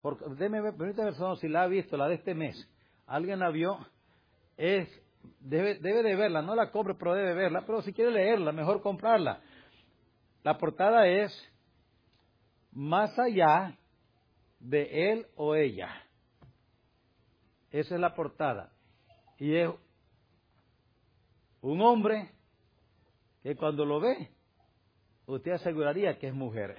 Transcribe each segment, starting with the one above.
Porque, permítame ver si la ha visto, la de este mes. ¿Alguien la vio? Debe de verla, no la compre, pero debe verla. Pero si quiere leerla, mejor comprarla. La portada es Más allá de él o ella. Esa es la portada. Y es un hombre que cuando lo ve, usted aseguraría que es mujer.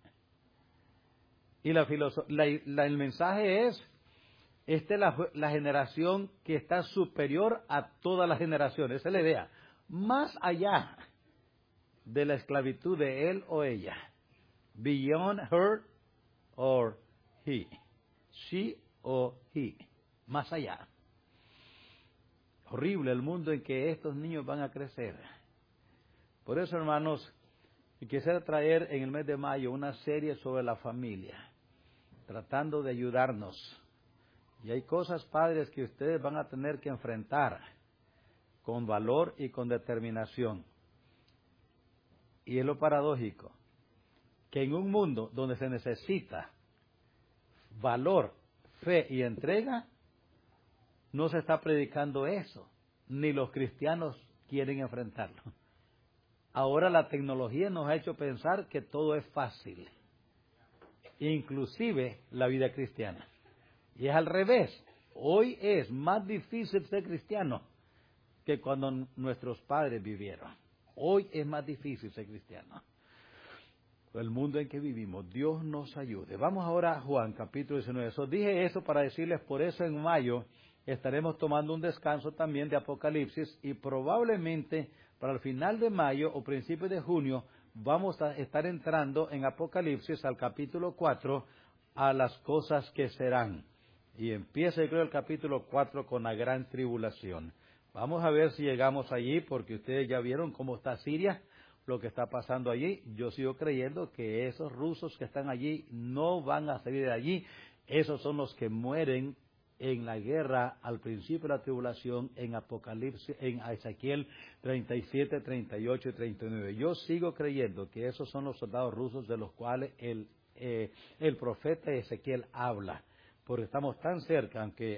Y el mensaje es, esta es la generación que está superior a todas las generaciones. Esa es la idea. Más allá de la esclavitud de él o ella. Beyond her or he. She o he. Más allá. Horrible el mundo en que estos niños van a crecer. Por eso, hermanos, quisiera traer en el mes de mayo una serie sobre la familia, tratando de ayudarnos. Y hay cosas, padres, que ustedes van a tener que enfrentar con valor y con determinación. Y es lo paradójico, que en un mundo donde se necesita valor, fe y entrega, no se está predicando eso, ni los cristianos quieren enfrentarlo. Ahora la tecnología nos ha hecho pensar que todo es fácil, inclusive la vida cristiana. Y es al revés. Hoy es más difícil ser cristiano que cuando nuestros padres vivieron. Hoy es más difícil ser cristiano. El mundo en que vivimos, Dios nos ayude. Vamos ahora a Juan, capítulo 19. Dije eso para decirles, por eso en mayo estaremos tomando un descanso también de Apocalipsis y probablemente para el final de mayo o principios de junio vamos a estar entrando en Apocalipsis al capítulo 4 a las cosas que serán. Y empieza, yo creo, el capítulo 4 con la gran tribulación. Vamos a ver si llegamos allí, porque ustedes ya vieron cómo está Siria, lo que está pasando allí. Yo sigo creyendo que esos rusos que están allí no van a salir de allí. Esos son los que mueren en la guerra al principio de la tribulación en Apocalipsis, en Ezequiel 37, 38 y 39. Yo sigo creyendo que esos son los soldados rusos de los cuales el profeta Ezequiel habla, porque estamos tan cerca, aunque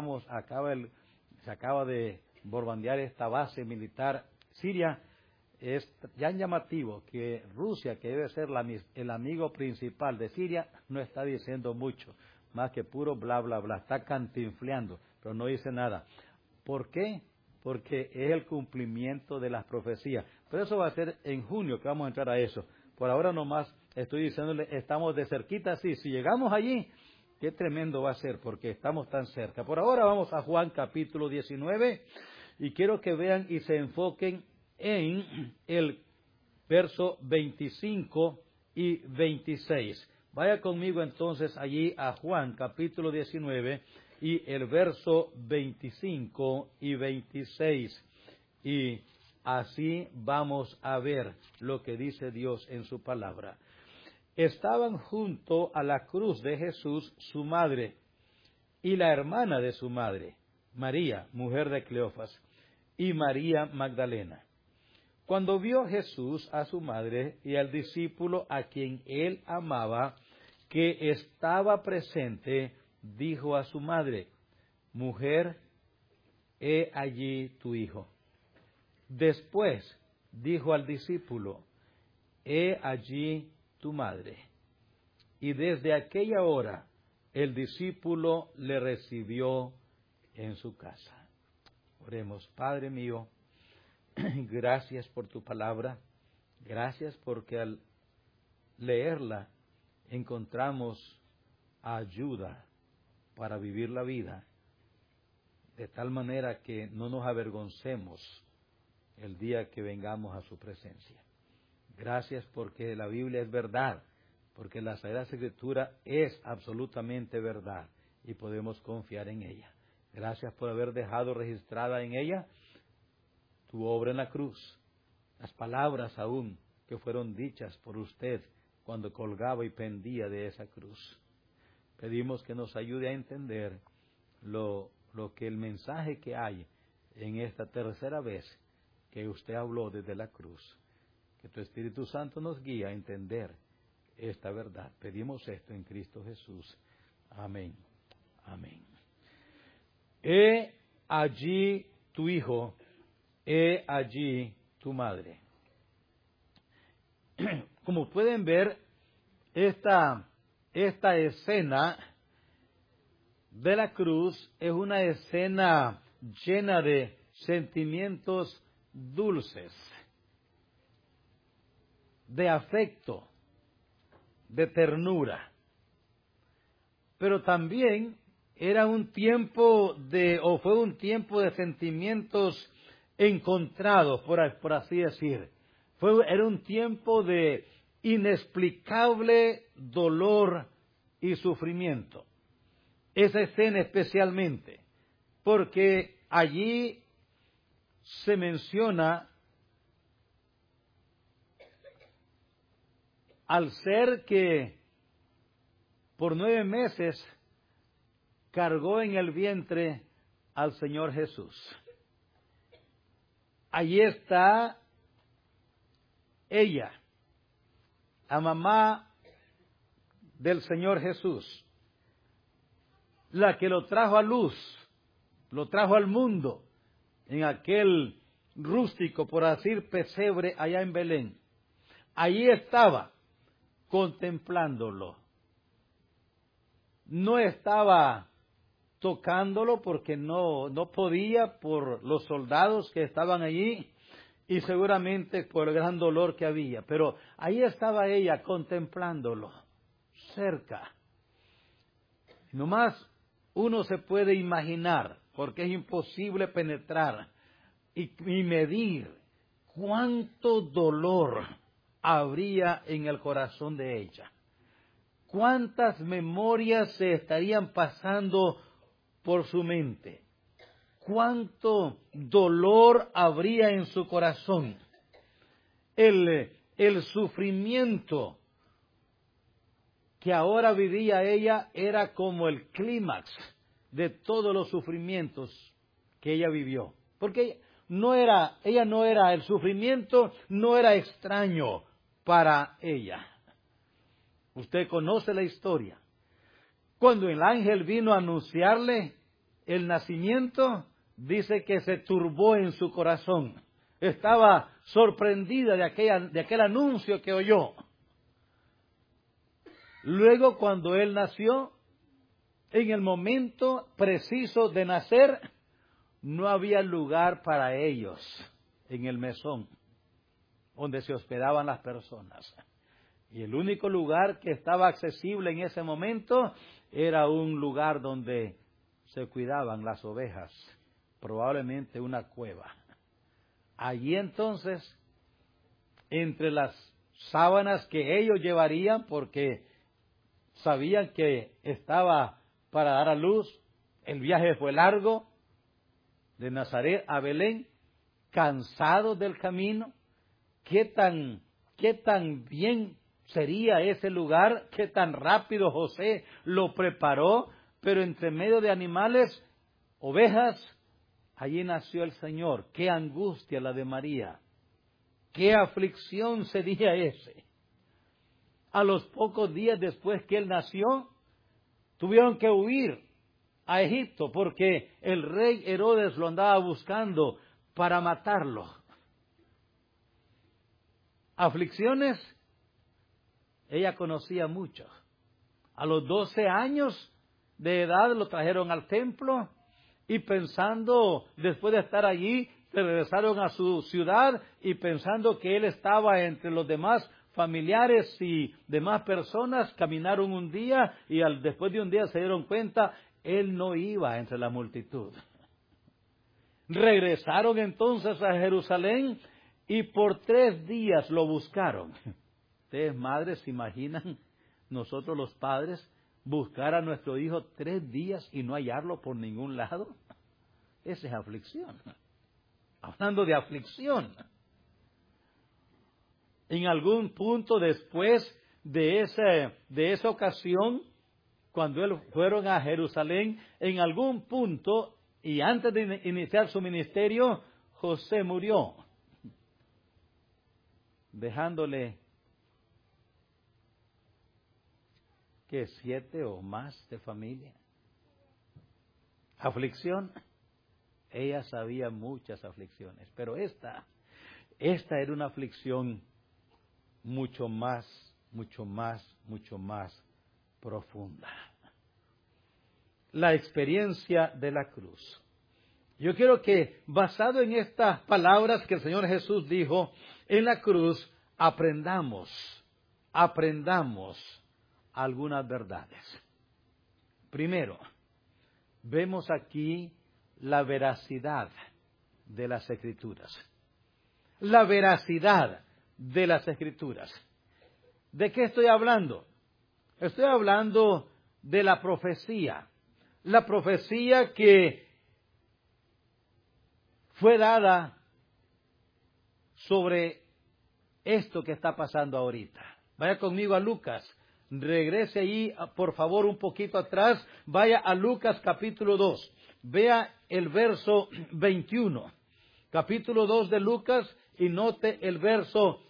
se acaba de bombardear esta base militar siria. Es ya llamativo que Rusia, que debe ser el amigo principal de Siria, no está diciendo mucho, más que puro bla, bla, bla. Está cantinfleando, pero no dice nada. ¿Por qué? Porque es el cumplimiento de las profecías. Pero eso va a ser en junio que vamos a entrar a eso. Por ahora nomás estoy diciéndole, estamos de cerquita, sí. Si llegamos allí, qué tremendo va a ser, porque estamos tan cerca. Por ahora vamos a Juan capítulo 19, y quiero que vean y se enfoquen en el verso 25 y 26. Vaya conmigo entonces allí a Juan capítulo 19 y el verso 25 y 26. Y así vamos a ver lo que dice Dios en su palabra. Estaban junto a la cruz de Jesús su madre y la hermana de su madre, María, mujer de Cleofas, y María Magdalena. Cuando vio Jesús a su madre y al discípulo a quien él amaba, que estaba presente, dijo a su madre: Mujer, he allí tu hijo. Después dijo al discípulo: He allí tu madre. Y desde aquella hora el discípulo le recibió en su casa. Oremos. Padre mío, gracias por tu palabra, gracias porque al leerla encontramos ayuda para vivir la vida, de tal manera que no nos avergoncemos el día que vengamos a su presencia. Gracias porque la Biblia es verdad, porque la Sagrada Escritura es absolutamente verdad y podemos confiar en ella. Gracias por haber dejado registrada en ella tu obra en la cruz, las palabras aún que fueron dichas por usted cuando colgaba y pendía de esa cruz. Pedimos que nos ayude a entender lo que el mensaje que hay en esta tercera vez que usted habló desde la cruz. Que tu Espíritu Santo nos guíe a entender esta verdad. Pedimos esto en Cristo Jesús. Amén. Amén. He allí tu hijo, he allí tu madre. Como pueden ver, esta escena de la cruz es una escena llena de sentimientos dulces, de afecto, de ternura. Pero también era un tiempo fue un tiempo de sentimientos encontrados, por así decir. Era un tiempo de inexplicable dolor y sufrimiento. Esa escena especialmente, porque allí se menciona al ser que por 9 meses cargó en el vientre al Señor Jesús. Allí está ella, la mamá del Señor Jesús, la que lo trajo a luz, lo trajo al mundo en aquel rústico, por decir, pesebre allá en Belén. Allí estaba contemplándolo. No estaba tocándolo porque no podía por los soldados que estaban allí y seguramente por el gran dolor que había. Pero ahí estaba ella contemplándolo, cerca. Nomás uno se puede imaginar, porque es imposible penetrar y medir cuánto dolor habría en el corazón de ella. Cuántas memorias se estarían pasando por su mente. Cuánto dolor habría en su corazón. El sufrimiento que ahora vivía ella era como el clímax de todos los sufrimientos que ella vivió. Porque el sufrimiento no era extraño para ella. Usted conoce la historia. Cuando el ángel vino a anunciarle el nacimiento, dice que se turbó en su corazón. Estaba sorprendida de aquel anuncio que oyó. Luego, cuando él nació, en el momento preciso de nacer, no había lugar para ellos en el mesón donde se hospedaban las personas. Y el único lugar que estaba accesible en ese momento era un lugar donde se cuidaban las ovejas, probablemente una cueva. Allí entonces, entre las sábanas que ellos llevarían, porque sabían que estaba para dar a luz, el viaje fue largo, de Nazaret a Belén, cansados del camino, qué tan bien sería ese lugar, qué tan rápido José lo preparó, pero entre medio de animales, ovejas, allí nació el Señor. Qué angustia la de María, qué aflicción sería ese. A los pocos días después que él nació, tuvieron que huir a Egipto porque el rey Herodes lo andaba buscando para matarlo. Aflicciones, ella conocía mucho. A los 12 años de edad lo trajeron al templo y pensando, después de estar allí, se regresaron a su ciudad y pensando que él estaba entre los demás familiares y demás personas, caminaron un día y después de un día se dieron cuenta, él no iba entre la multitud. Regresaron entonces a Jerusalén y por 3 días lo buscaron. Ustedes, madres, ¿se imaginan nosotros los padres buscar a nuestro hijo 3 días y no hallarlo por ningún lado? Esa es aflicción. Hablando de aflicción. En algún punto después de esa ocasión, cuando fueron a Jerusalén, en algún punto, y antes de iniciar su ministerio, José murió, dejándole que 7 o más de familia. Aflicción, ella sabía muchas aflicciones, pero esta era una aflicción mucho más profunda. La experiencia de la cruz. Yo quiero que, basado en estas palabras que el Señor Jesús dijo en la cruz, aprendamos algunas verdades. Primero, vemos aquí la veracidad de las Escrituras. La veracidad de las Escrituras. ¿De qué estoy hablando? Estoy hablando de la profecía. La profecía que fue dada sobre esto que está pasando ahorita. Vaya conmigo a Lucas. Regrese ahí, por favor, un poquito atrás. Vaya a Lucas capítulo 2. Vea el verso 21. Capítulo 2 de Lucas y note el verso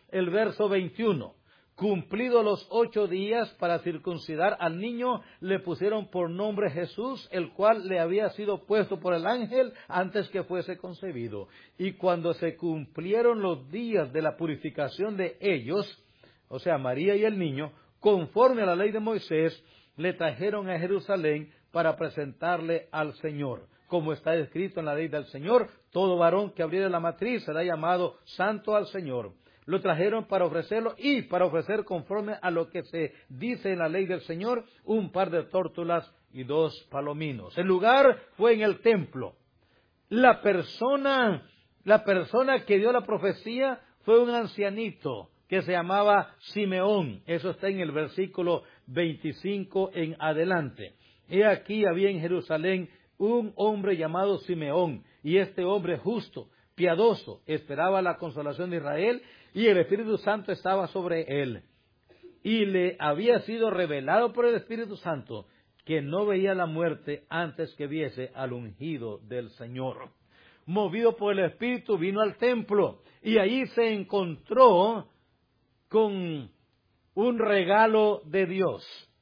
21. Cumplidos los 8 días para circuncidar al niño, le pusieron por nombre Jesús, el cual le había sido puesto por el ángel antes que fuese concebido. Y cuando se cumplieron los días de la purificación de ellos, o sea, María y el niño, conforme a la ley de Moisés, le trajeron a Jerusalén para presentarle al Señor. Como está escrito en la ley del Señor, todo varón que abriere la matriz será llamado santo al Señor. Lo trajeron para ofrecerlo y para ofrecer conforme a lo que se dice en la ley del Señor, un par de tórtolas y 2 palominos. El lugar fue en el templo. La persona que dio la profecía fue un ancianito que se llamaba Simeón. Eso está en el versículo 25 en adelante. He aquí había en Jerusalén un hombre llamado Simeón, y este hombre justo, piadoso, esperaba la consolación de Israel, y el Espíritu Santo estaba sobre él. Y le había sido revelado por el Espíritu Santo que no veía la muerte antes que viese al ungido del Señor. Movido por el Espíritu, vino al templo, y allí se encontró con un regalo de Dios.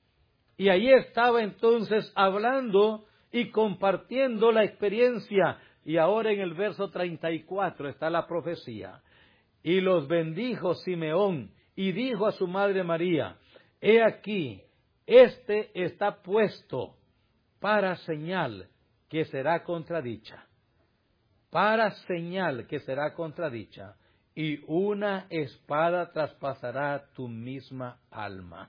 Y allí estaba entonces hablando y compartiendo la experiencia. Y ahora en el verso 34 está la profecía. Y los bendijo Simeón y dijo a su madre María: he aquí, este está puesto para señal que será contradicha. Para señal que será contradicha. Y una espada traspasará tu misma alma.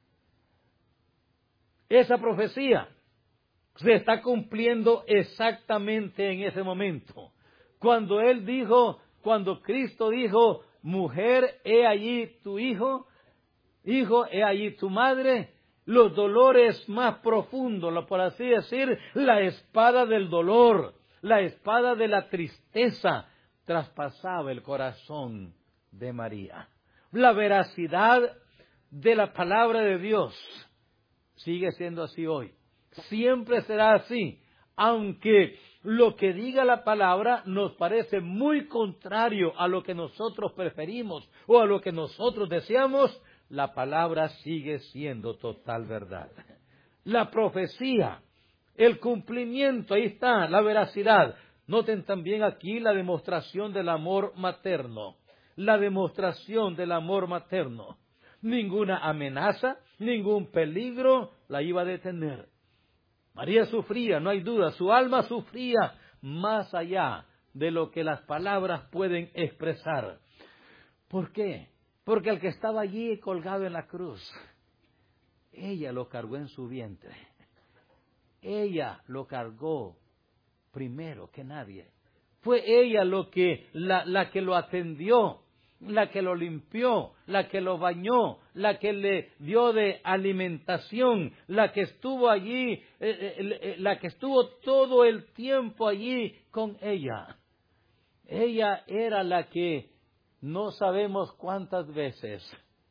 Esa profecía se está cumpliendo exactamente en ese momento. Cuando Cristo dijo: mujer, he allí tu hijo, hijo, he allí tu madre, los dolores más profundos, por así decir, la espada del dolor, la espada de la tristeza, traspasaba el corazón de María. La veracidad de la palabra de Dios sigue siendo así hoy. Siempre será así, aunque lo que diga la palabra nos parece muy contrario a lo que nosotros preferimos o a lo que nosotros deseamos, la palabra sigue siendo total verdad. La profecía, el cumplimiento, ahí está, la veracidad. Noten también aquí la demostración del amor materno. La demostración del amor materno. Ninguna amenaza, ningún peligro la iba a detener. María sufría, no hay duda, su alma sufría más allá de lo que las palabras pueden expresar. ¿Por qué? Porque el que estaba allí colgado en la cruz, ella lo cargó en su vientre. Ella lo cargó primero que nadie. Fue ella la que lo atendió, la que lo limpió, la que lo bañó, la que le dio de alimentación, la que estuvo allí, la que estuvo todo el tiempo allí con ella. Ella era la que no sabemos cuántas veces,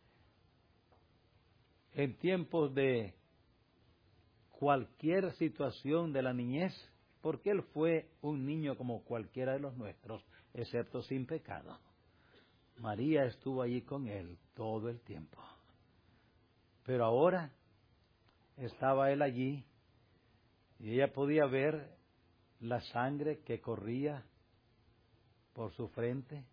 en tiempos de cualquier situación de la niñez, porque él fue un niño como cualquiera de los nuestros, excepto sin pecado. María estuvo allí con él todo el tiempo. Pero ahora estaba él allí y ella podía ver la sangre que corría por su frente,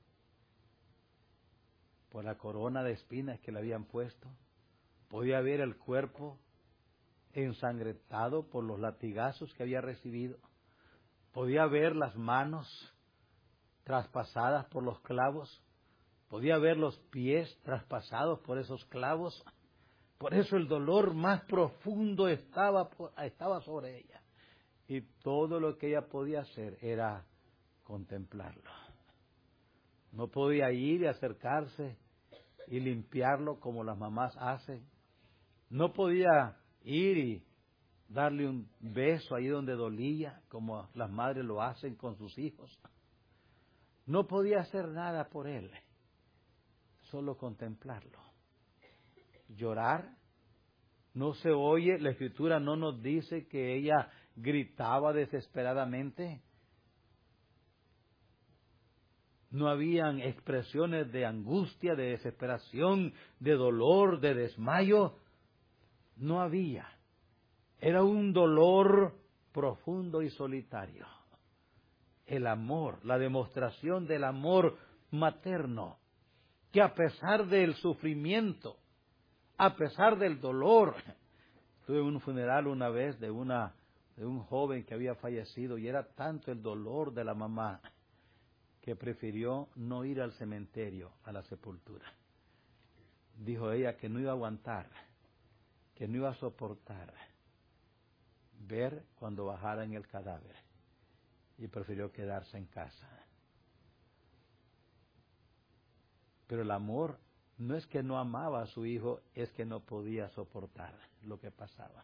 por la corona de espinas que le habían puesto. Podía ver el cuerpo ensangrentado por los latigazos que había recibido. Podía ver las manos traspasadas por los clavos. Podía ver los pies traspasados por esos clavos. Por eso el dolor más profundo estaba sobre ella. Y todo lo que ella podía hacer era contemplarlo. No podía ir y acercarse y limpiarlo como las mamás hacen. No podía ir y darle un beso ahí donde dolía, como las madres lo hacen con sus hijos. No podía hacer nada por él, solo contemplarlo. Llorar, no se oye, la Escritura no nos dice que ella gritaba desesperadamente. No habían expresiones de angustia, de desesperación, de dolor, de desmayo. No había. Era un dolor profundo y solitario. El amor, la demostración del amor materno, que a pesar del sufrimiento, a pesar del dolor, tuve un funeral una vez de un joven que había fallecido y era tanto el dolor de la mamá que prefirió no ir al cementerio, a la sepultura. Dijo ella que no iba a aguantar, que no iba a soportar ver cuando bajaran el cadáver y prefirió quedarse en casa. Pero el amor no es que no amaba a su hijo, es que no podía soportar lo que pasaba.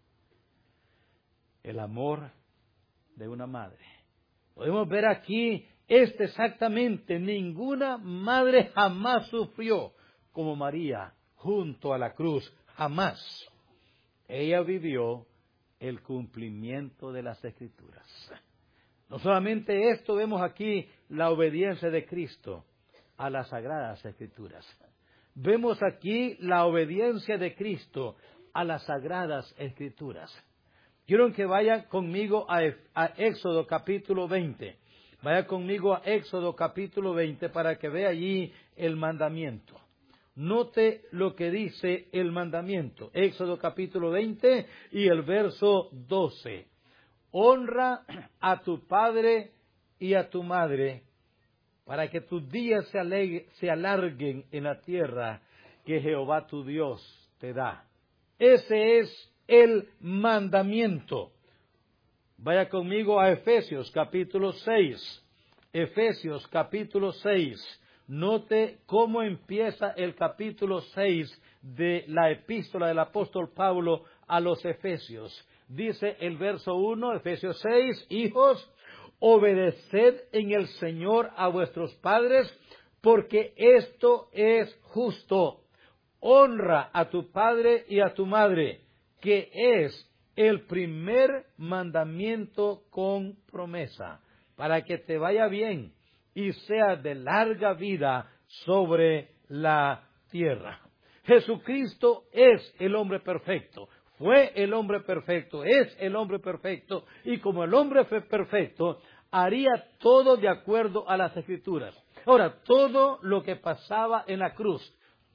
El amor de una madre. Podemos ver aquí exactamente, ninguna madre jamás sufrió como María junto a la cruz, jamás. Ella vivió el cumplimiento de las Escrituras. No solamente esto, vemos aquí la obediencia de Cristo a las Sagradas Escrituras. Vemos aquí la obediencia de Cristo a las Sagradas Escrituras. Quiero que vaya conmigo a Éxodo capítulo 20. Vaya conmigo a Éxodo capítulo 20 para que vea allí el mandamiento. Note lo que dice el mandamiento. Éxodo capítulo 20 y el verso 12. Honra a tu padre y a tu madre para que tus días se alarguen en la tierra que Jehová tu Dios te da. Ese es el mandamiento. Vaya conmigo a Efesios capítulo 6. Efesios capítulo 6. Note cómo empieza el capítulo 6 de la epístola del apóstol Pablo a los Efesios. Dice el verso 1, Efesios 6, hijos, obedeced en el Señor a vuestros padres, porque esto es justo. Honra a tu padre y a tu madre, que es el primer mandamiento con promesa, para que te vaya bien y sea de larga vida sobre la tierra. Jesucristo es el hombre perfecto, fue el hombre perfecto, es el hombre perfecto, y como el hombre fue perfecto, haría todo de acuerdo a las Escrituras. Ahora, todo lo que pasaba en la cruz,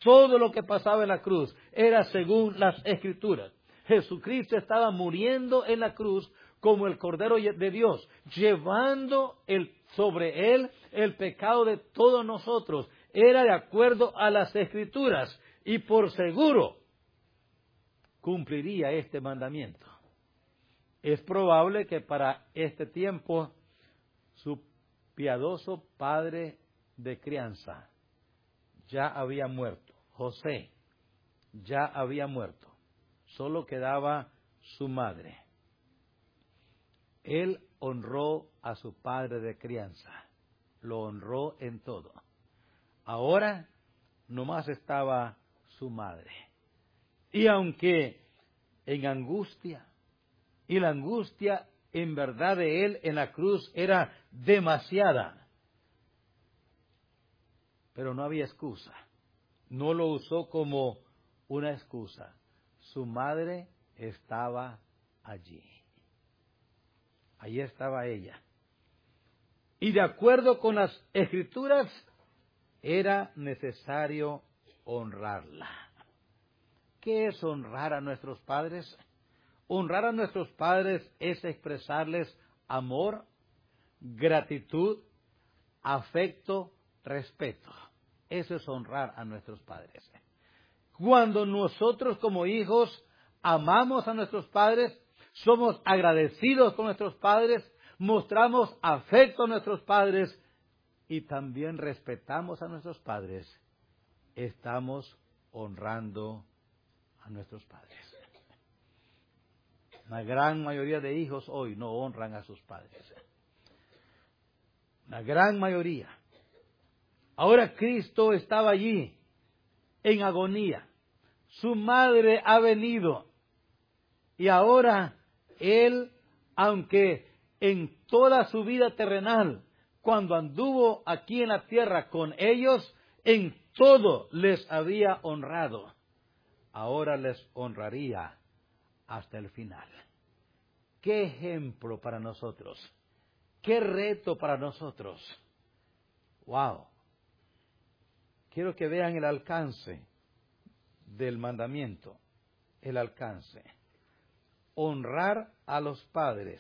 era según las Escrituras. Jesucristo estaba muriendo en la cruz como el Cordero de Dios, llevando sobre él el pecado de todos nosotros. Era de acuerdo a las Escrituras y por seguro cumpliría este mandamiento. Es probable que para este tiempo su piadoso padre de crianza ya había muerto. José ya había muerto. Solo quedaba su madre. Él honró a su padre de crianza. Lo honró en todo. Ahora nomás estaba su madre. Y aunque en angustia, y la angustia en verdad de él en la cruz era demasiada, pero no había excusa. No lo usó como una excusa. Su madre estaba allí. Allí estaba ella. Y de acuerdo con las Escrituras, era necesario honrarla. ¿Qué es honrar a nuestros padres? Honrar a nuestros padres es expresarles amor, gratitud, afecto, respeto. Eso es honrar a nuestros padres. Cuando nosotros como hijos amamos a nuestros padres, somos agradecidos con nuestros padres, mostramos afecto a nuestros padres y también respetamos a nuestros padres, estamos honrando a nuestros padres. La gran mayoría de hijos hoy no honran a sus padres. La gran mayoría. Ahora Cristo estaba allí, en agonía. Su madre ha venido. Y ahora Él, aunque en toda su vida terrenal, cuando anduvo aquí en la tierra con ellos, en todo les había honrado. Ahora les honraría hasta el final. ¡Qué ejemplo para nosotros! ¡Qué reto para nosotros! ¡Wow! Quiero que vean el alcance del mandamiento. El alcance. Honrar a los padres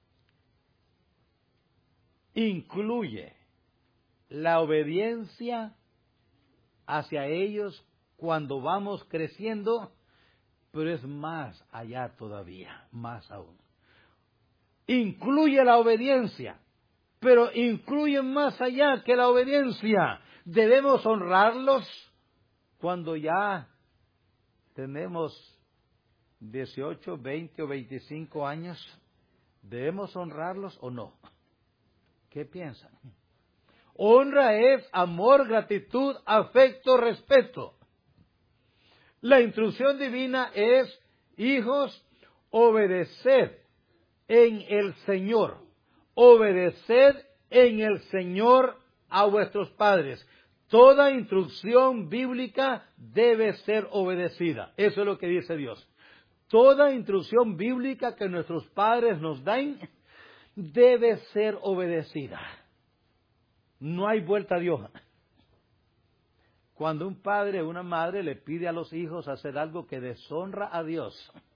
incluye la obediencia hacia ellos cuando vamos creciendo, pero es más allá todavía, más aún. Incluye la obediencia, pero incluye más allá que la obediencia. Debemos honrarlos cuando ya tenemos 18, 20 o 25 años. ¿Debemos honrarlos o no? ¿Qué piensan? Honra es amor, gratitud, afecto, respeto. La instrucción divina es, hijos, obedeced en el Señor. Obedeced en el Señor a vuestros padres. Toda instrucción bíblica debe ser obedecida. Eso es lo que dice Dios. Toda instrucción bíblica que nuestros padres nos dan debe ser obedecida. No hay vuelta de hoja. Cuando un padre o una madre le pide a los hijos hacer algo que deshonra a Dios,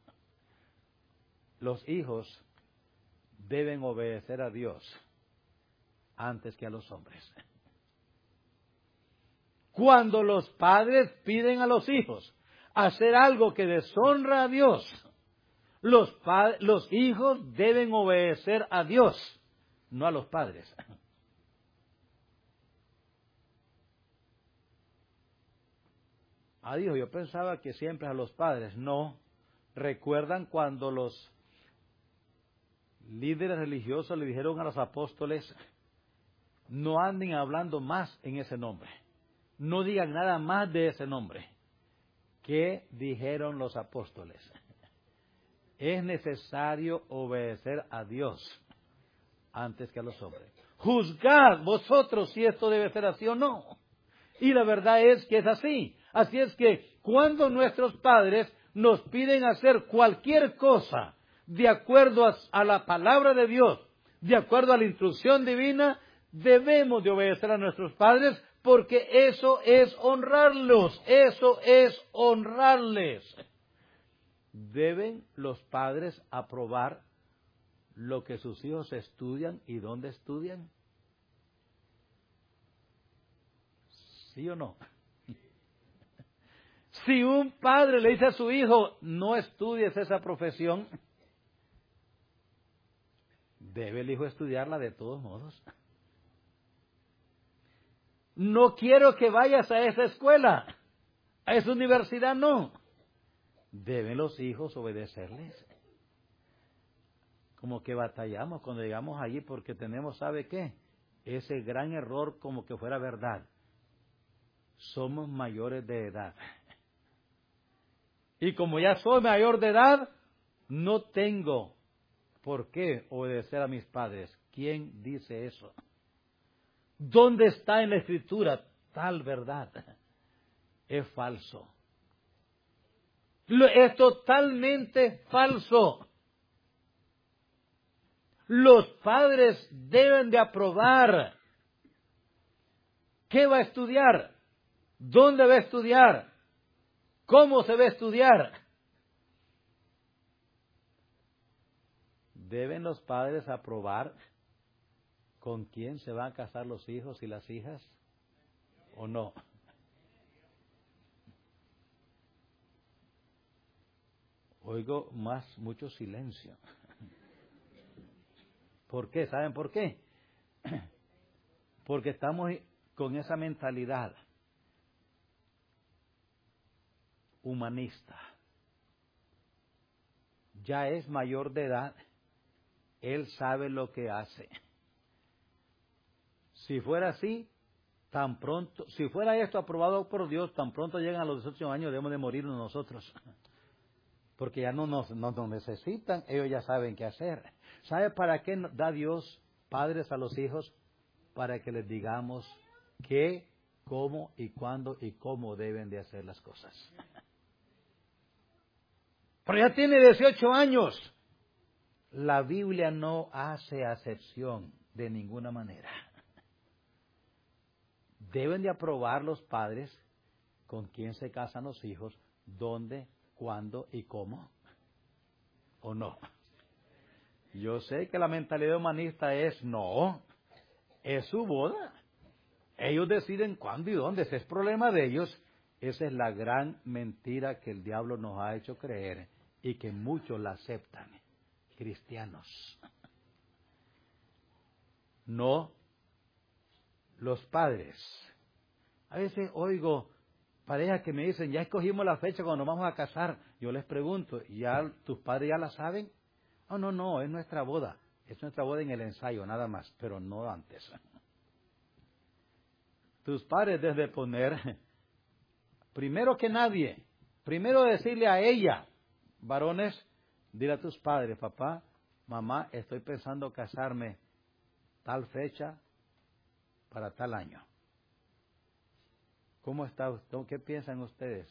los hijos deben obedecer a Dios antes que a los hombres. Cuando los padres piden a los hijos hacer algo que deshonra a Dios, los hijos deben obedecer a Dios, no a los padres. Dios, yo pensaba que siempre a los padres. No. ¿Recuerdan cuando los líderes religiosos le dijeron a los apóstoles, no anden hablando más en ese nombre? No digan nada más de ese nombre. ¿Qué dijeron los apóstoles? Es necesario obedecer a Dios antes que a los hombres. Juzgad vosotros si esto debe ser así o no. Y la verdad es que es así. Así es que cuando nuestros padres nos piden hacer cualquier cosa de acuerdo a la palabra de Dios, de acuerdo a la instrucción divina, debemos de obedecer a nuestros padres porque eso es honrarlos, eso es honrarles. Deben los padres aprobar lo que sus hijos estudian y dónde estudian. ¿Sí o no? Si un padre le dice a su hijo, no estudies esa profesión, debe el hijo estudiarla de todos modos. No quiero que vayas a esa escuela, a esa universidad, no. Deben los hijos obedecerles. Como que batallamos cuando llegamos allí porque tenemos, ¿sabe qué? Ese gran error como que fuera verdad. Somos mayores de edad. Y como ya soy mayor de edad, no tengo por qué obedecer a mis padres. ¿Quién dice eso? ¿Dónde está en la Escritura tal verdad? Es falso. Es totalmente falso. Los padres deben de aprobar. ¿Qué va a estudiar? ¿Dónde va a estudiar? ¿Cómo se va a estudiar? ¿Deben los padres aprobar con quién se van a casar los hijos y las hijas? ¿O no? Oigo mucho silencio. ¿Por qué? ¿Saben por qué? Porque estamos con esa mentalidad humanista. Ya es mayor de edad, él sabe lo que hace. Si fuera así, tan pronto, si fuera esto aprobado por Dios, tan pronto llegan a los 18 años, debemos de morirnos nosotros. Porque ya no nos necesitan, ellos ya saben qué hacer. ¿Sabe para qué da Dios padres a los hijos? Para que les digamos qué, cómo y cuándo y cómo deben de hacer las cosas. Pero ya tiene 18 años. La Biblia no hace acepción de ninguna manera. Deben de aprobar los padres con quién se casan los hijos, dónde, cuándo y cómo. ¿O no? Yo sé que la mentalidad humanista es no, es su boda. Ellos deciden cuándo y dónde, ese es problema de ellos. Esa es la gran mentira que el diablo nos ha hecho creer y que muchos la aceptan, cristianos. No, los padres. A veces oigo parejas que me dicen, ya escogimos la fecha cuando nos vamos a casar. Yo les pregunto, ¿ya tus padres ya la saben? Oh, no, es nuestra boda. Es nuestra boda en el ensayo, nada más, pero no antes. Tus padres deben de poner, primero que nadie, primero decirle a ella, varones, dile a tus padres, papá, mamá, estoy pensando casarme tal fecha para tal año. ¿Cómo está usted? ¿Qué piensan ustedes?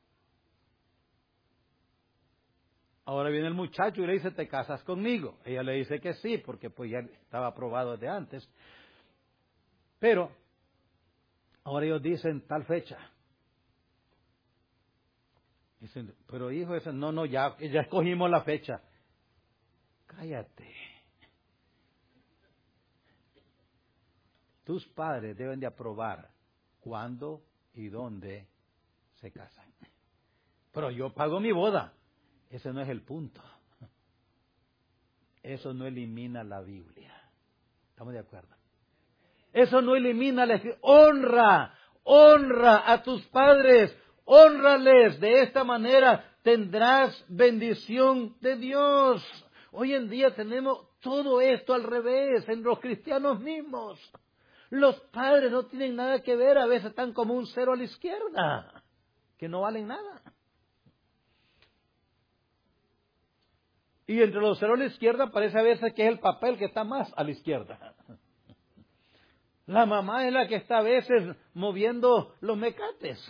Ahora viene el muchacho y le dice, ¿te casas conmigo? Ella le dice que sí, porque pues ya estaba aprobado desde antes. Pero ahora ellos dicen tal fecha. Dicen, pero hijo, no, ya escogimos la fecha. Cállate. Tus padres deben de aprobar cuándo y dónde se casan. Pero yo pago mi boda. Ese no es el punto. Eso no elimina la Biblia. ¿Estamos de acuerdo? Eso no elimina la honra. Honra a tus padres. Hónrales. De esta manera tendrás bendición de Dios. Hoy en día tenemos todo esto al revés en los cristianos mismos. Los padres no tienen nada que ver, a veces están como un cero a la izquierda, que no valen nada. Y entre los ceros a la izquierda parece a veces que es el papel que está más a la izquierda. La mamá es la que está a veces moviendo los mecates.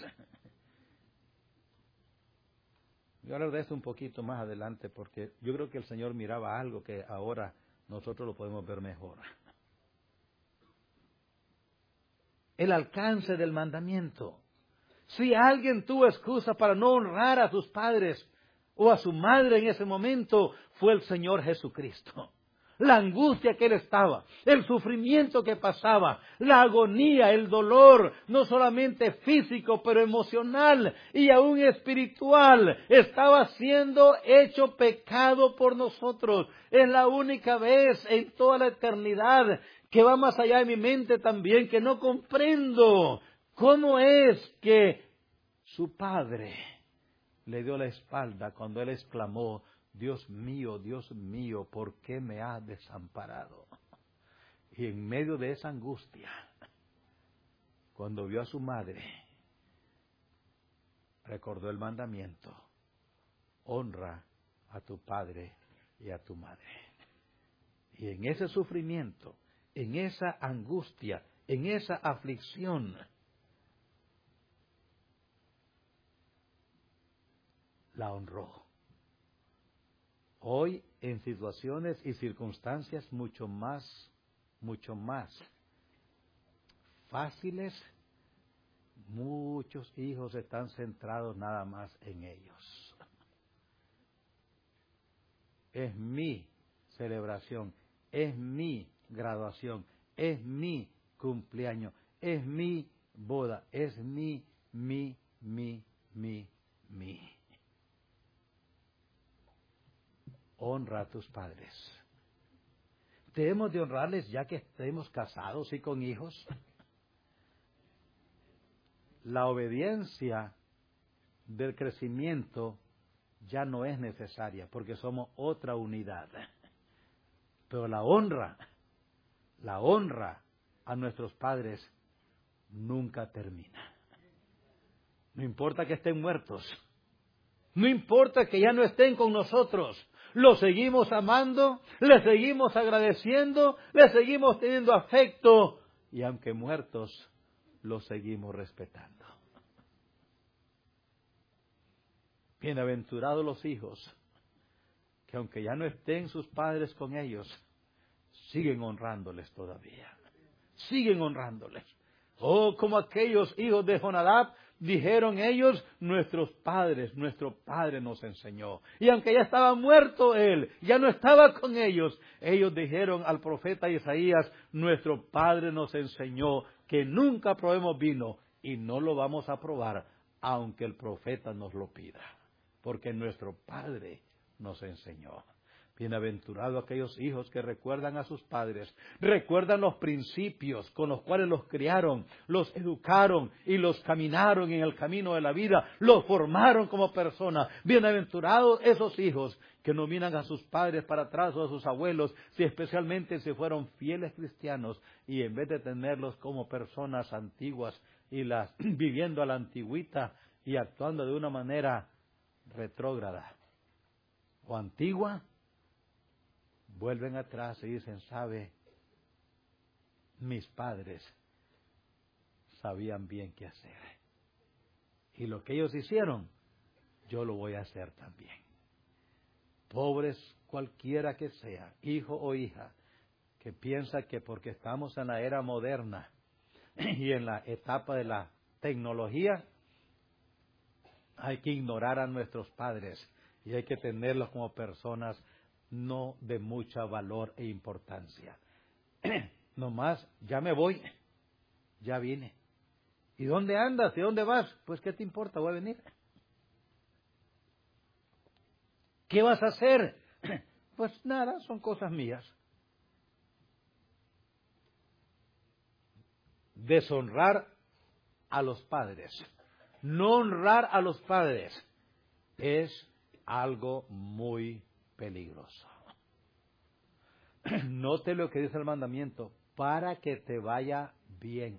Yo hablo de esto un poquito más adelante porque yo creo que el Señor miraba algo que ahora nosotros lo podemos ver mejor. El alcance del mandamiento. Si alguien tuvo excusa para no honrar a sus padres o a su madre en ese momento, fue el Señor Jesucristo. La angustia que él estaba, el sufrimiento que pasaba, la agonía, el dolor, no solamente físico, pero emocional y aún espiritual, estaba siendo hecho pecado por nosotros. Es la única vez en toda la eternidad que va más allá de mi mente también, que no comprendo cómo es que su padre le dio la espalda cuando él exclamó, Dios mío, ¿por qué me has desamparado? Y en medio de esa angustia, cuando vio a su madre, recordó el mandamiento, honra a tu padre y a tu madre. Y en ese sufrimiento, en esa angustia, en esa aflicción, la honró. Hoy, en situaciones y circunstancias mucho más fáciles, muchos hijos están centrados nada más en ellos. Es mi celebración, es mi graduación, es mi cumpleaños, es mi boda, es mi. Honra a tus padres. Debemos de honrarles ya que estemos casados y con hijos. La obediencia del crecimiento ya no es necesaria porque somos otra unidad. Pero la honra a nuestros padres nunca termina. No importa que estén muertos, no importa que ya no estén con nosotros, los seguimos amando, les seguimos agradeciendo, les seguimos teniendo afecto y aunque muertos, los seguimos respetando. Bienaventurados los hijos, que aunque ya no estén sus padres con ellos, siguen honrándoles todavía. Siguen honrándoles. Oh, como aquellos hijos de Jonadab, dijeron ellos, nuestro padre nos enseñó. Y aunque ya estaba muerto él, ya no estaba con ellos, ellos dijeron al profeta Isaías, nuestro padre nos enseñó que nunca probemos vino y no lo vamos a probar, aunque el profeta nos lo pida. Porque nuestro padre nos enseñó. Bienaventurados aquellos hijos que recuerdan a sus padres, recuerdan los principios con los cuales los criaron, los educaron y los caminaron en el camino de la vida, los formaron como personas. Bienaventurados esos hijos que no miran a sus padres para atrás o a sus abuelos, si especialmente si fueron fieles cristianos y en vez de tenerlos como personas antiguas y las viviendo a la antigüita y actuando de una manera retrógrada o antigua, vuelven atrás y dicen, ¿sabe? Mis padres sabían bien qué hacer. Y lo que ellos hicieron, yo lo voy a hacer también. Pobres cualquiera que sea, hijo o hija, que piensa que porque estamos en la era moderna y en la etapa de la tecnología, hay que ignorar a nuestros padres y hay que tenerlos como personas no de mucha valor e importancia. Nomás, ya me voy, ya vine. ¿Y dónde andas? ¿Y dónde vas? Pues, ¿qué te importa? Voy a venir. ¿Qué vas a hacer? Pues nada, son cosas mías. Deshonrar a los padres, no honrar a los padres, es algo muy peligroso. Note lo que dice el mandamiento, para que te vaya bien.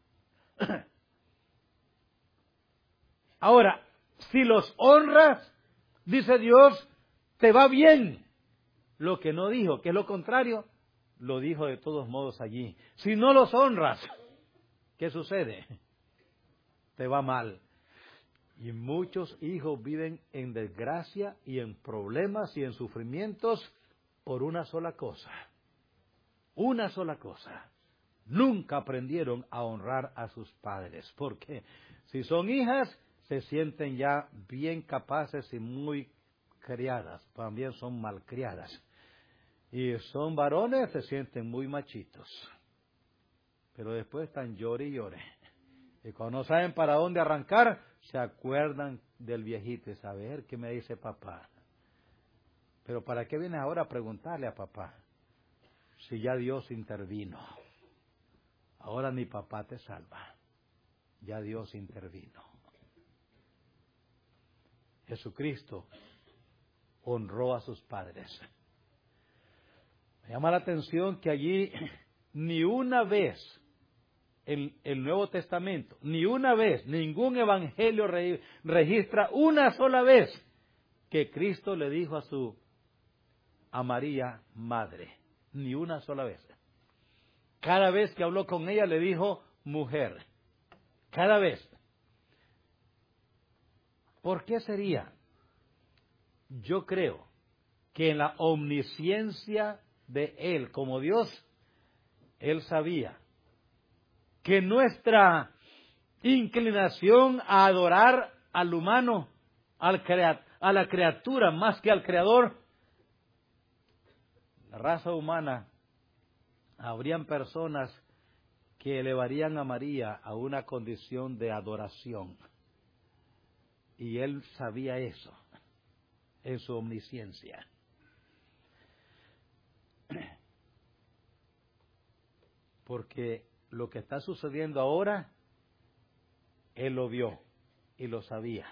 Ahora, si los honras, dice Dios, te va bien. Lo que no dijo, que es lo contrario, lo dijo de todos modos allí. Si no los honras, ¿qué sucede? Te va mal. Y muchos hijos viven en desgracia y en problemas y en sufrimientos por una sola cosa. Una sola cosa. Nunca aprendieron a honrar a sus padres. Porque si son hijas, se sienten ya bien capaces y muy criadas. También son malcriadas. Y son varones, se sienten muy machitos. Pero después están llore y llore. Y cuando no saben para dónde arrancar, se acuerdan del viejito y saber qué me dice papá. Pero ¿para qué vienes ahora a preguntarle a papá? Si ya Dios intervino. Ahora ni papá te salva. Ya Dios intervino. Jesucristo honró a sus padres. Me llama la atención que allí ni una vez en el Nuevo Testamento, ni una vez, ningún evangelio registra una sola vez que Cristo le dijo a María, madre. Ni una sola vez. Cada vez que habló con ella le dijo, mujer. Cada vez. ¿Por qué sería? Yo creo que en la omnisciencia de Él como Dios, Él sabía que nuestra inclinación a adorar al humano, a la criatura más que al Creador, la raza humana, habrían personas que elevarían a María a una condición de adoración. Y Él sabía eso en su omnisciencia. Porque lo que está sucediendo ahora, Él lo vio y lo sabía.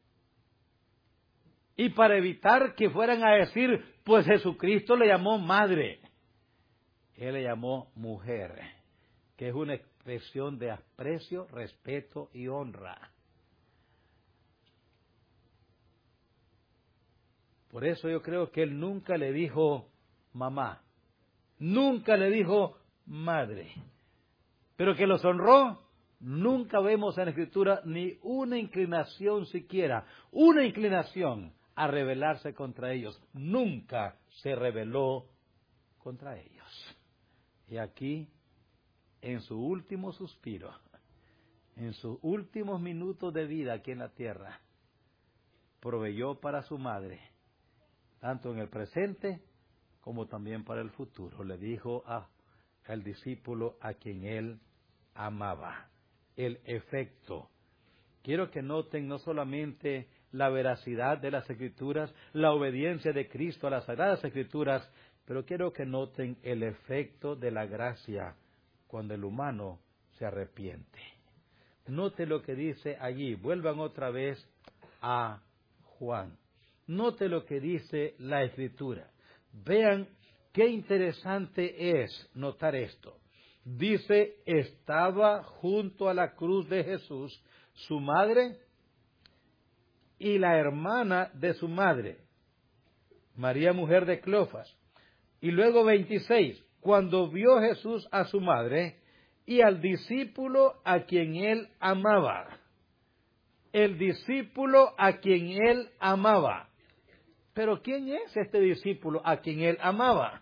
Y para evitar que fueran a decir, pues Jesucristo le llamó madre, Él le llamó mujer, que es una expresión de aprecio, respeto y honra. Por eso yo creo que Él nunca le dijo mamá, nunca le dijo madre, pero que los honró. Nunca vemos en la Escritura ni una inclinación siquiera, una inclinación a rebelarse contra ellos. Nunca se rebeló contra ellos. Y aquí, en su último suspiro, en sus últimos minutos de vida aquí en la tierra, proveyó para su madre, tanto en el presente como también para el futuro. Le dijo al discípulo a quien Él amaba. El efecto. Quiero que noten no solamente la veracidad de las Escrituras, la obediencia de Cristo a las Sagradas Escrituras, pero quiero que noten el efecto de la gracia cuando el humano se arrepiente. Note lo que dice allí. Vuelvan otra vez a Juan. Note lo que dice la Escritura. Vean qué interesante es notar esto. Dice, estaba junto a la cruz de Jesús su madre y la hermana de su madre, María, mujer de Cleofas. Y luego 26, cuando vio Jesús a su madre y al discípulo a quien Él amaba. El discípulo a quien Él amaba. Pero ¿quién es este discípulo a quien Él amaba?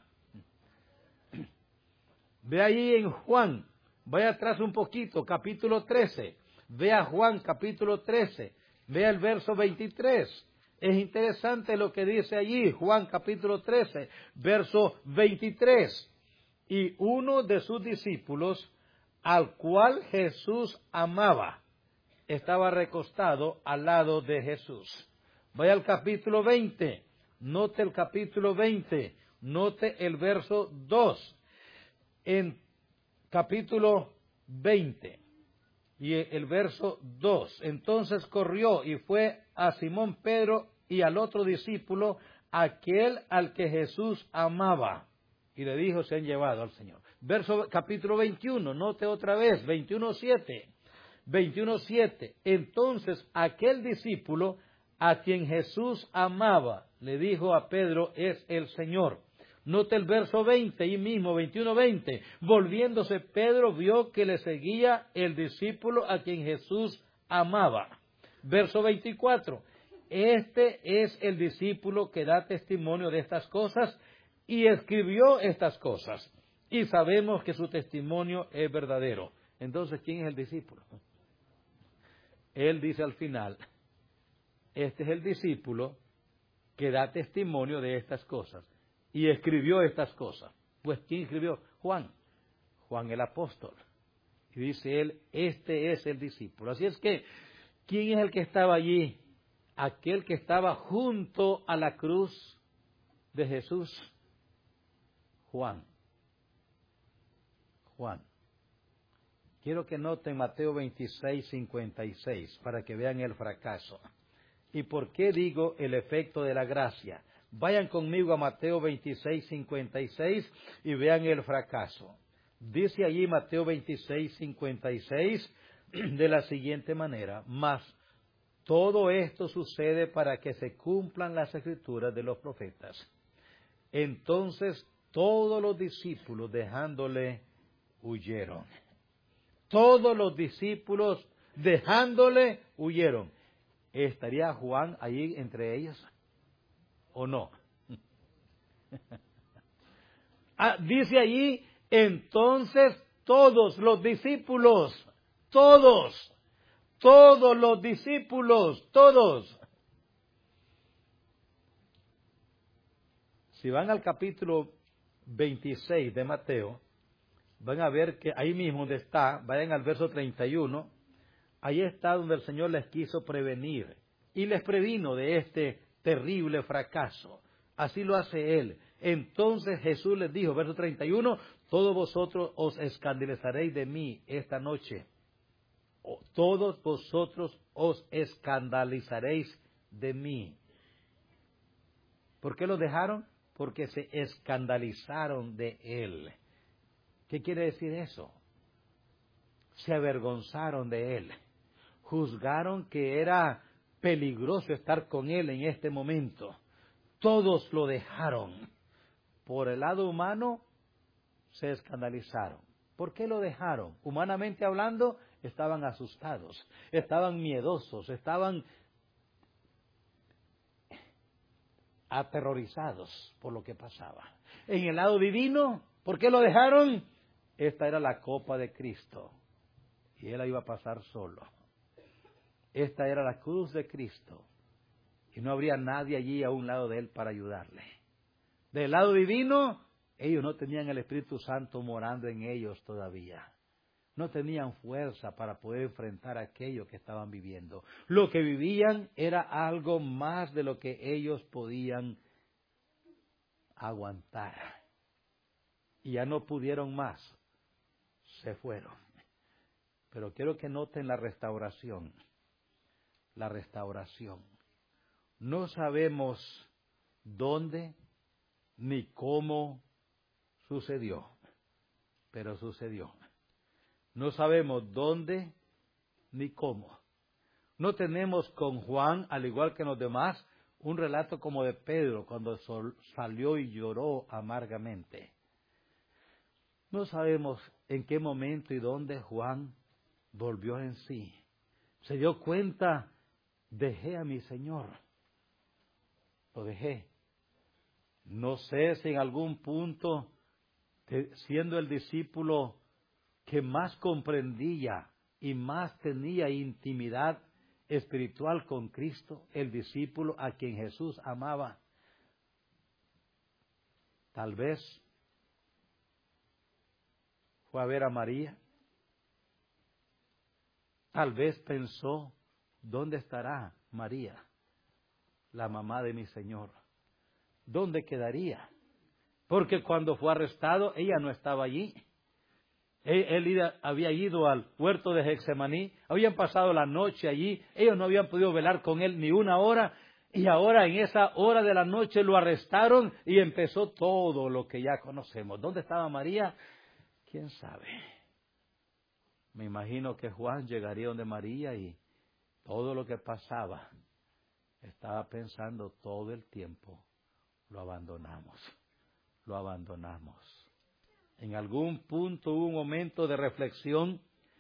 Ve ahí en Juan, vaya atrás un poquito, capítulo 13. Vea Juan, capítulo 13. Vea el verso 23. Es interesante lo que dice allí, Juan, capítulo 13, verso 23. Y uno de sus discípulos, al cual Jesús amaba, estaba recostado al lado de Jesús. Vaya al capítulo 20. Note el capítulo 20. Note el verso 2. En capítulo 20 y el verso 2, entonces corrió y fue a Simón Pedro y al otro discípulo, aquel al que Jesús amaba, y le dijo, se han llevado al Señor. Capítulo 21, note otra vez, 21:7, entonces aquel discípulo a quien Jesús amaba, le dijo a Pedro, es el Señor. Note el verso 20, ahí mismo, 21:20. Volviéndose Pedro vio que le seguía el discípulo a quien Jesús amaba. Verso 24. Este es el discípulo que da testimonio de estas cosas y escribió estas cosas. Y sabemos que su testimonio es verdadero. Entonces, ¿quién es el discípulo? Él dice al final, este es el discípulo que da testimonio de estas cosas. Y escribió estas cosas. Pues, ¿quién escribió? Juan. Juan el apóstol. Y dice él, este es el discípulo. Así es que, ¿quién es el que estaba allí? Aquel que estaba junto a la cruz de Jesús. Juan. Juan. Quiero que noten Mateo 26:56 para que vean el fracaso. ¿Y por qué digo el efecto de la gracia? Vayan conmigo a Mateo 26:56 y vean el fracaso. Dice allí Mateo 26:56 de la siguiente manera, mas todo esto sucede para que se cumplan las escrituras de los profetas. Entonces todos los discípulos dejándole huyeron. Todos los discípulos dejándole huyeron. ¿Estaría Juan allí entre ellos? ¿o no? Dice allí, entonces todos los discípulos, todos los discípulos, todos. Si van al capítulo 26 de Mateo, van a ver que ahí mismo donde está, vayan al verso 31, ahí está donde el Señor les quiso prevenir y les previno de este terrible fracaso. Así lo hace Él. Entonces Jesús les dijo, verso 31, todos vosotros os escandalizaréis de mí esta noche. Todos vosotros os escandalizaréis de mí. ¿Por qué lo dejaron? Porque se escandalizaron de Él. ¿Qué quiere decir eso? Se avergonzaron de Él. Juzgaron que era peligroso estar con Él en este momento. Todos lo dejaron. Por el lado humano, se escandalizaron. ¿Por qué lo dejaron? Humanamente hablando, estaban asustados, estaban miedosos, estaban aterrorizados por lo que pasaba. En el lado divino, ¿por qué lo dejaron? Esta era la copa de Cristo y Él la iba a pasar solo. Esta era la cruz de Cristo y no habría nadie allí a un lado de Él para ayudarle. Del lado divino, ellos no tenían el Espíritu Santo morando en ellos todavía. No tenían fuerza para poder enfrentar aquello que estaban viviendo. Lo que vivían era algo más de lo que ellos podían aguantar. Y ya no pudieron más. Se fueron. Pero quiero que noten la restauración. La restauración. No sabemos dónde ni cómo sucedió, pero sucedió. No sabemos dónde ni cómo. No tenemos con Juan, al igual que los demás, un relato como de Pedro cuando salió y lloró amargamente. No sabemos en qué momento y dónde Juan volvió en sí. Se dio cuenta, dejé a mi Señor. Lo dejé. No sé si en algún punto, siendo el discípulo que más comprendía y más tenía intimidad espiritual con Cristo, el discípulo a quien Jesús amaba, tal vez fue a ver a María, tal vez pensó, ¿dónde estará María, la mamá de mi Señor? ¿Dónde quedaría? Porque cuando fue arrestado, ella no estaba allí. Él había ido al huerto de Getsemaní, habían pasado la noche allí, ellos no habían podido velar con él ni una hora, y ahora en esa hora de la noche lo arrestaron y empezó todo lo que ya conocemos. ¿Dónde estaba María? ¿Quién sabe? Me imagino que Juan llegaría donde María y todo lo que pasaba, estaba pensando todo el tiempo, lo abandonamos. En algún punto hubo un momento de reflexión,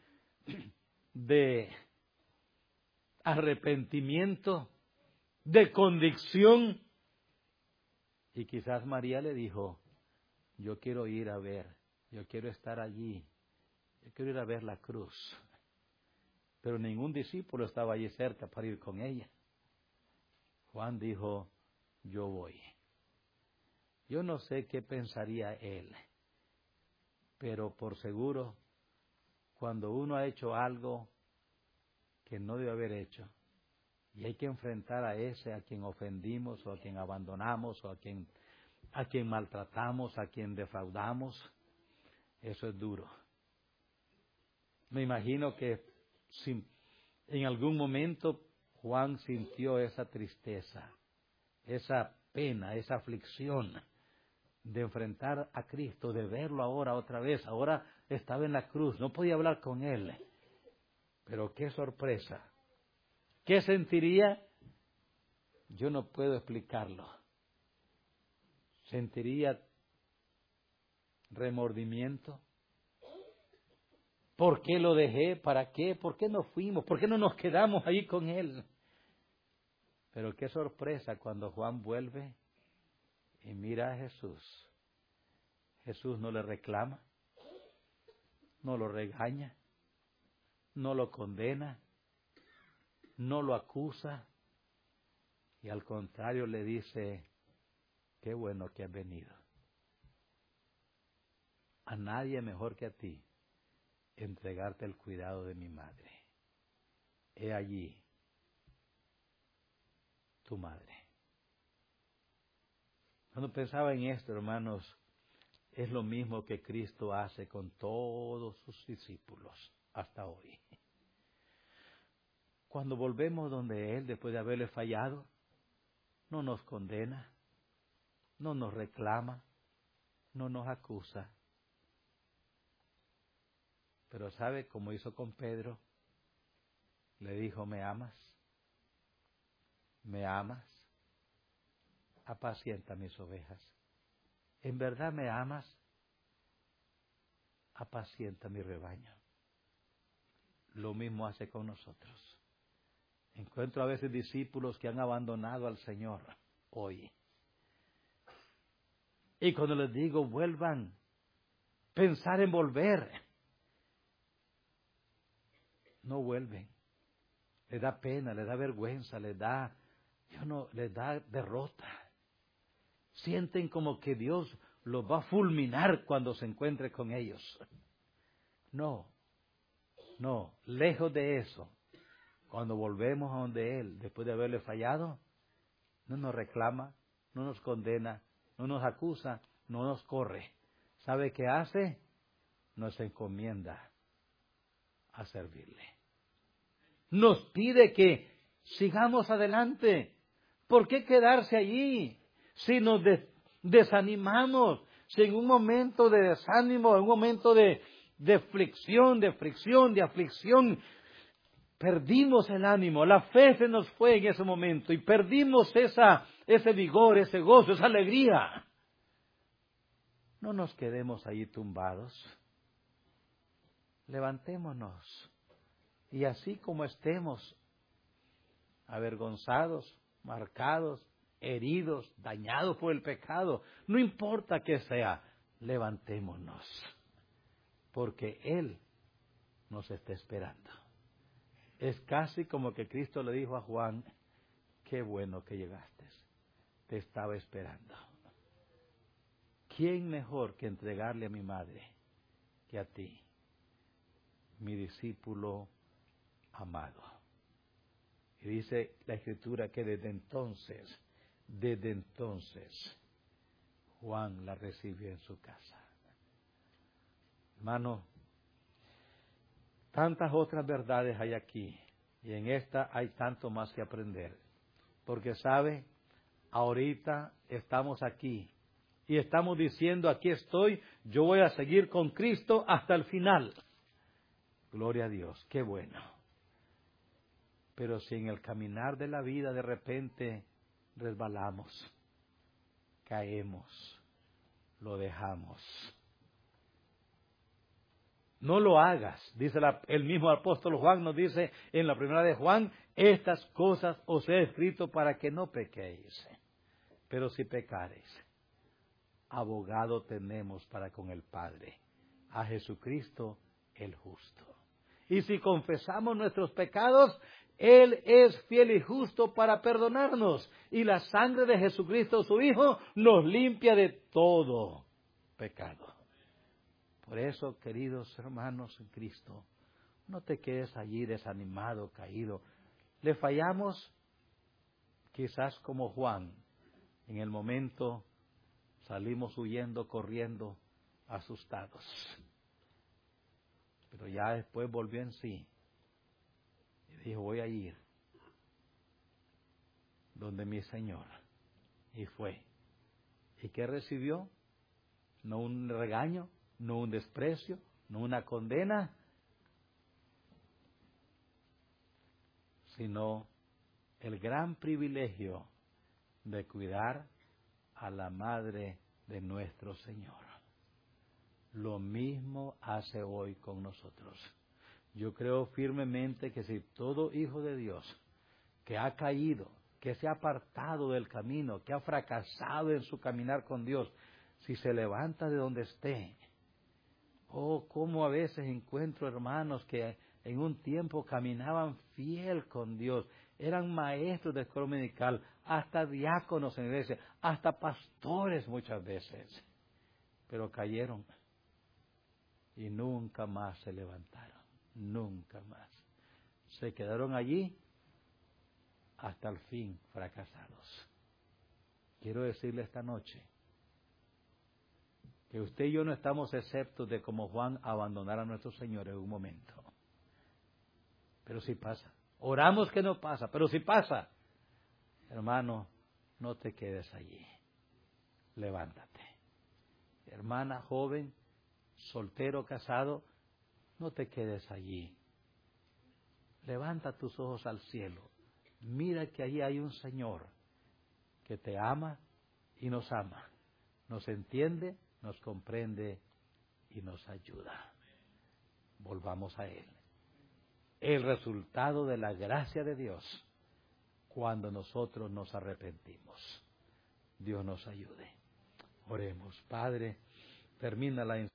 de arrepentimiento, de convicción. Y quizás María le dijo, yo quiero ir a ver, yo quiero estar allí, yo quiero ir a ver la cruz. Pero ningún discípulo estaba allí cerca para ir con ella. Juan dijo, yo voy. Yo no sé qué pensaría él, pero por seguro, cuando uno ha hecho algo que no debe haber hecho, y hay que enfrentar a ese a quien ofendimos, o a quien abandonamos, o a quien maltratamos, a quien defraudamos, eso es duro. Me imagino que en algún momento Juan sintió esa tristeza, esa pena, esa aflicción de enfrentar a Cristo, de verlo ahora otra vez. Ahora estaba en la cruz, no podía hablar con Él. Pero qué sorpresa. ¿Qué sentiría? Yo no puedo explicarlo. Sentiría remordimiento. ¿Por qué lo dejé? ¿Para qué? ¿Por qué no fuimos? ¿Por qué no nos quedamos ahí con Él? Pero qué sorpresa cuando Juan vuelve Y mira a Jesús. Jesús no le reclama, no lo regaña, no lo condena, no lo acusa. Y al contrario le dice, qué bueno que has venido. A nadie mejor que a ti entregarte el cuidado de mi madre. He allí tu madre. Cuando pensaba en esto, hermanos, es lo mismo que Cristo hace con todos sus discípulos hasta hoy. Cuando volvemos donde Él, después de haberle fallado, no nos condena, no nos reclama, no nos acusa. Pero ¿sabe cómo hizo con Pedro? Le dijo, ¿me amas? ¿Me amas? Apacienta mis ovejas. ¿En verdad me amas? Apacienta mi rebaño. Lo mismo hace con nosotros. Encuentro a veces discípulos que han abandonado al Señor hoy. Y cuando les digo, vuelvan, pensar en volver, no vuelven. Les da pena, les da vergüenza, les da derrota. Sienten como que Dios los va a fulminar cuando se encuentre con ellos. No, lejos de eso. Cuando volvemos a donde Él, después de haberle fallado, no nos reclama, no nos condena, no nos acusa, no nos corre. ¿Sabe qué hace? Nos encomienda a servirle. Nos pide que sigamos adelante. ¿Por qué quedarse allí? Si nos desanimamos, si en un momento de desánimo, en un momento de fricción, de aflicción, perdimos el ánimo, la fe se nos fue en ese momento y perdimos ese vigor, ese gozo, esa alegría. No nos quedemos allí tumbados. Levantémonos y así como estemos, avergonzados, marcados, heridos, dañados por el pecado, no importa que sea, levantémonos, porque Él nos está esperando. Es casi como que Cristo le dijo a Juan, qué bueno que llegaste, te estaba esperando. ¿Quién mejor que entregarle a mi madre que a ti, mi discípulo amado? Y dice la Escritura que desde entonces, Juan la recibió en su casa. Hermano, tantas otras verdades hay aquí, y en esta hay tanto más que aprender. Porque sabe, ahorita estamos aquí, y estamos diciendo, aquí estoy, yo voy a seguir con Cristo hasta el final. Gloria a Dios, qué bueno. Pero si en el caminar de la vida de repente resbalamos, caemos, lo dejamos. No lo hagas, dice el mismo apóstol Juan, nos dice en la primera de Juan, estas cosas os he escrito para que no pequéis. Pero si pecareis, abogado tenemos para con el Padre, a Jesucristo el justo. Y si confesamos nuestros pecados, Él es fiel y justo para perdonarnos. Y la sangre de Jesucristo, su Hijo, nos limpia de todo pecado. Por eso, queridos hermanos en Cristo, no te quedes allí desanimado, caído. Le fallamos, quizás como Juan, en el momento salimos huyendo, corriendo, asustados. Pero ya después volvió en sí y dijo, voy a ir donde mi Señor. Y fue. ¿Y qué recibió? No un regaño, no un desprecio, no una condena, sino el gran privilegio de cuidar a la madre de nuestro Señor. Lo mismo hace hoy con nosotros. Yo creo firmemente que si todo hijo de Dios que ha caído, que se ha apartado del camino, que ha fracasado en su caminar con Dios, si se levanta de donde esté. Oh, cómo a veces encuentro hermanos que en un tiempo caminaban fiel con Dios, eran maestros de escuela dominical, hasta diáconos en la iglesia, hasta pastores muchas veces, pero cayeron y nunca más se levantaron, nunca más. Se quedaron allí hasta el fin fracasados. Quiero decirle esta noche que usted y yo no estamos exceptos de, como Juan, abandonar a nuestro Señor en un momento. Pero si pasa. Oramos que no pasa, pero si pasa. Hermano, no te quedes allí. Levántate. Hermana joven, soltero, casado, no te quedes allí. Levanta tus ojos al cielo. Mira que allí hay un Señor que te ama y nos ama. Nos entiende, nos comprende y nos ayuda. Volvamos a Él. El resultado de la gracia de Dios cuando nosotros nos arrepentimos. Dios nos ayude. Oremos. Padre, termina la